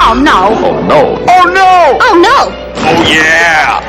Oh no! Oh no! Oh no! Oh no! Oh yeah!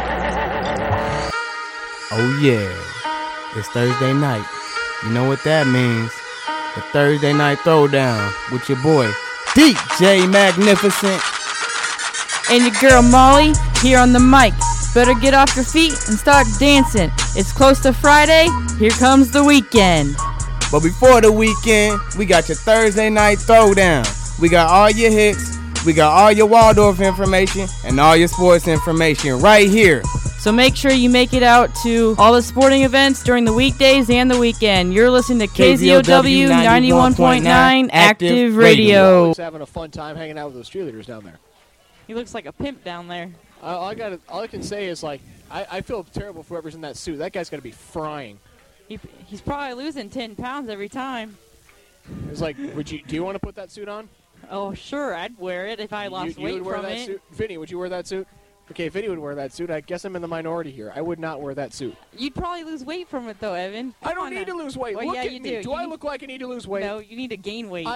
Oh yeah, it's Thursday night. You know what that means. The Thursday night throwdown with your boy, DJ Magnificent. And your girl Molly, here on the mic. Better get off your feet and start dancing. It's close to Friday, here comes the weekend. But before the weekend, we got your Thursday night throwdown. We got all your hits, we got all your Waldorf information, and all your sports information right here. So make sure you make it out to all the sporting events during the weekdays and the weekend. You're listening to KZOW 91.9 Active Radio. He's having a fun time hanging out with those cheerleaders down there. He looks like a pimp down there. All I can say is, like, I feel terrible for whoever's in that suit. That guy's got to be frying. He's probably losing 10 pounds every time. It's like, do you want to put that suit on? Oh, sure, I'd wear it if I lost weight from it. Suit? Vinny, would you wear that suit? Okay, Vinny would wear that suit. I guess I'm in the minority here. I would not wear that suit. You'd probably lose weight from it, though, Evan. I don't need to lose weight. Well, look yeah, at you me. do. Do I look like I need to lose weight? No, you need to gain weight.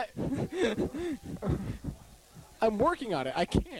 I'm working on it. I can't.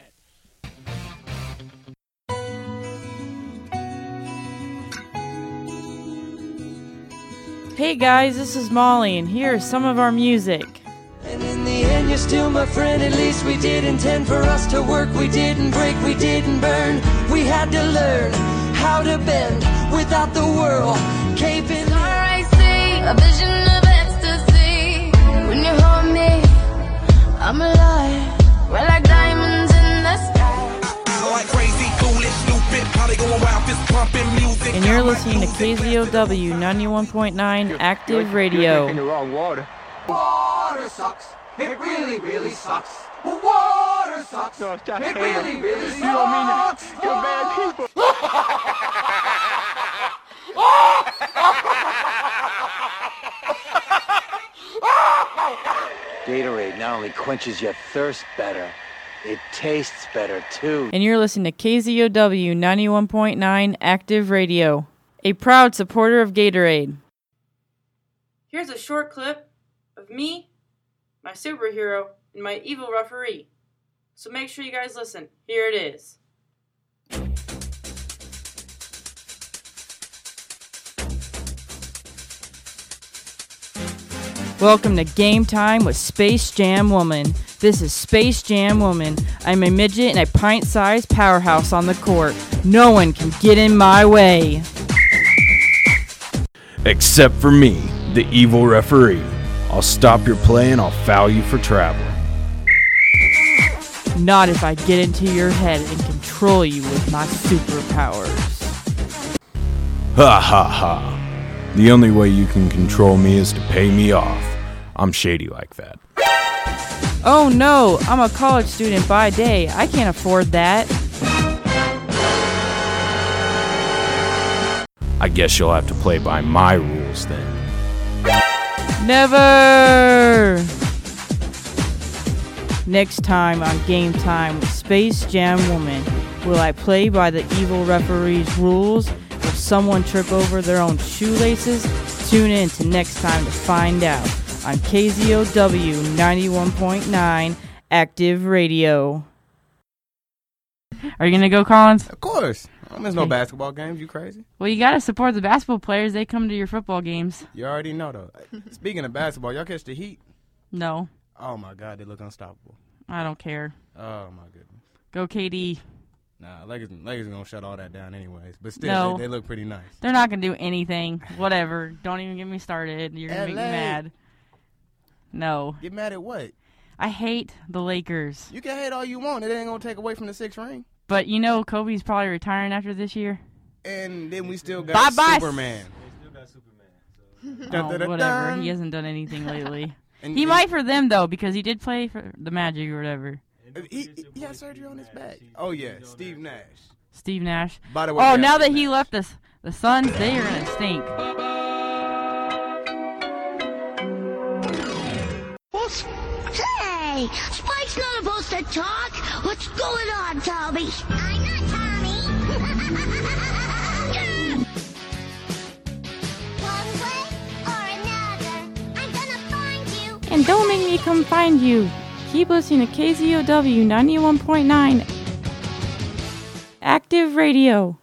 Hey guys, this is Molly, and here's some of our music. And in the end, you're still my friend. At least we did intend for us to work. We didn't break, we didn't burn. We had to learn how to bend without the world caving in. I see a vision of ecstasy. When you hold me, I'm alive. We're like diamonds in the sky. Like crazy, foolish, stupid, probably going wild, fist pumping music. And you're listening to KZOW 91.9 Active Radio. In the wrong water. Water sucks. It really, really sucks. Water sucks. No, it's just It really, really sucks. You don't mean that. You're bad people. Gatorade not only quenches your thirst better, it tastes better too. And you're listening to KZOW 91.9 Active Radio, a proud supporter of Gatorade. Here's a short clip of me, my superhero, and my evil referee. So make sure you guys listen. Here it is. Welcome to Game Time with Space Jam Woman. This is Space Jam Woman. I'm a midget and a pint-sized powerhouse on the court. No one can get in my way. Except for me, the evil referee. I'll stop your play and I'll foul you for travel. Not if I get into your head and control you with my superpowers. Ha ha ha. The only way you can control me is to pay me off. I'm shady like that. Oh no, I'm a college student by day. I can't afford that. I guess you'll have to play by my rules then. Never! Next time on Game Time with Space Jam Woman, will I play by the evil referee's rules? Will someone trip over their own shoelaces? Tune in to next time to find out on KZOW 91.9 Active Radio. Are you going to go, Collins? Of course. There's no basketball games. You crazy? Well, you got to support the basketball players. They come to your football games. You already know, though. Speaking of basketball, y'all catch the Heat? No. Oh, my God. They look unstoppable. I don't care. Oh, my goodness. Go, KD. Nah, Lakers going to shut all that down anyways. But still, No. they look pretty nice. They're not going to do anything. Whatever. Don't even get me started. You're going to make me mad. No. Get mad at what? I hate the Lakers. You can hate all you want. It ain't going to take away from the 6th ring. But you know Kobe's probably retiring after this year. And then we still got Bye-bye. Superman. Oh, whatever. He hasn't done anything lately. And He might for them, though, because he did play for the Magic or whatever. He had surgery on his back. Oh, yeah. Steve Nash. Steve Nash. By the way, Oh, now that he left the Suns, they are going to stink. Hey, Spike's not supposed to talk. What's going on, Tommy? I'm not Tommy. One way or another, I'm gonna find you. And don't make me come find you. keep listening to KZOW 91.9 Active Radio.